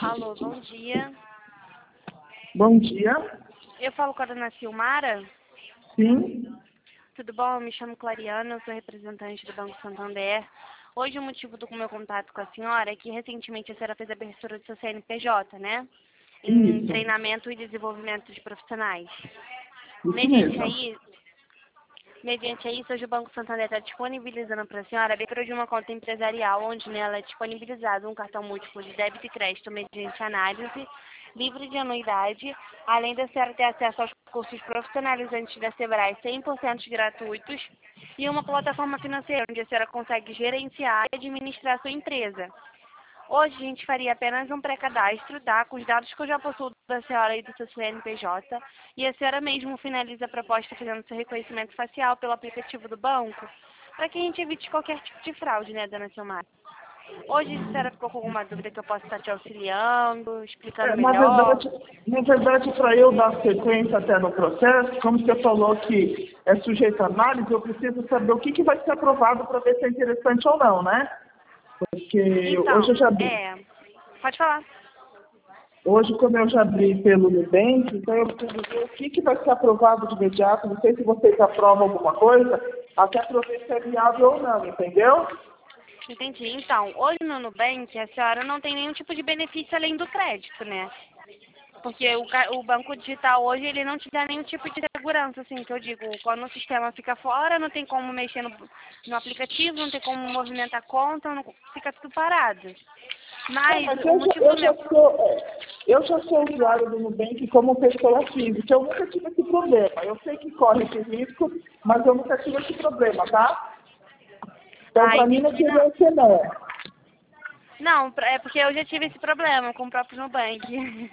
Alô, bom dia. Bom dia. Eu falo com a dona Silmara. Sim. Tudo bom? Eu me chamo Clariana, eu sou representante do Banco Santander. Hoje o motivo do meu contato com a senhora é que recentemente a senhora fez a abertura do seu CNPJ, né? Em Isso. treinamento e desenvolvimento de profissionais. Isso mesmo. Mediante isso, hoje o Banco Santander está disponibilizando para a senhora a abertura de uma conta empresarial, onde nela é disponibilizado um cartão múltiplo de débito e crédito mediante análise, livre de anuidade, além da senhora ter acesso aos cursos profissionalizantes da Sebrae 100% gratuitos e uma plataforma financeira onde a senhora consegue gerenciar e administrar a sua empresa. Hoje a gente faria apenas um pré-cadastro, tá? Com os dados que eu já possuo da senhora e do seu CNPJ. E a senhora mesmo finaliza a proposta fazendo seu reconhecimento facial pelo aplicativo do banco, para que a gente evite qualquer tipo de fraude, né, dona Silmar? Hoje a senhora ficou com alguma dúvida que eu possa estar te auxiliando, explicando Na melhor? verdade, para eu dar sequência até no processo, como você falou que é sujeito a análise, eu preciso saber o que vai ser aprovado para ver se é interessante ou não, né? Porque hoje eu Então, já abri. pode falar. Hoje, como eu já abri pelo Nubank, então eu preciso ver o que vai ser aprovado de imediato. Não sei se vocês aprovam alguma coisa, até para ver se é viável ou não, entendeu? Entendi. Então, hoje no Nubank, a senhora não tem nenhum tipo de benefício além do crédito, né? Porque o banco digital hoje, ele não te dá nenhum tipo de segurança, assim, que eu digo, quando o sistema fica fora, não tem como mexer no aplicativo, não tem como movimentar a conta, fica tudo parado. Mas Mas o motivo do meu... eu já sou usuário do Nubank como pessoa física. Eu nunca tive esse problema. Eu sei que corre esse risco, mas eu nunca tive esse problema, tá? Então, para mim, não entendi, não. deveria ser não. Não, é porque eu já tive esse problema com o próprio Nubank.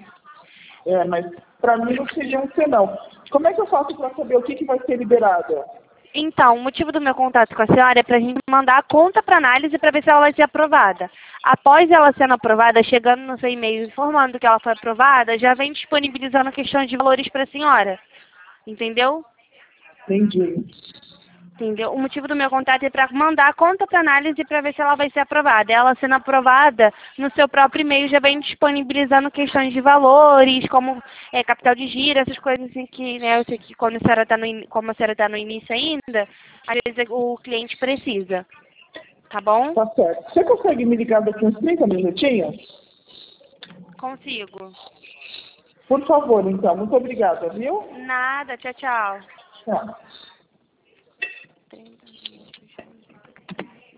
Mas para mim não seria um ser não. Como é que eu faço para saber o que vai ser liberado? Então, o motivo do meu contato com a senhora é para a gente mandar a conta para análise para ver se ela vai ser aprovada. Após ela sendo aprovada, chegando no seu e-mail informando que ela foi aprovada, já vem disponibilizando questões de valores para a senhora. Entendeu? Entendi. Entendeu? O motivo do meu contato é para mandar a conta para análise para ver se ela vai ser aprovada. Ela sendo aprovada, no seu próprio e-mail já vem disponibilizando questões de valores, como capital de giro, essas coisas assim que, né, eu sei que quando a senhora tá como a senhora está no início ainda, às vezes o cliente precisa. Tá bom? Tá certo. Você consegue me ligar daqui uns 30 minutinhos? Consigo. Por favor, então. Muito obrigada, viu? Nada, tchau, tchau. Tchau.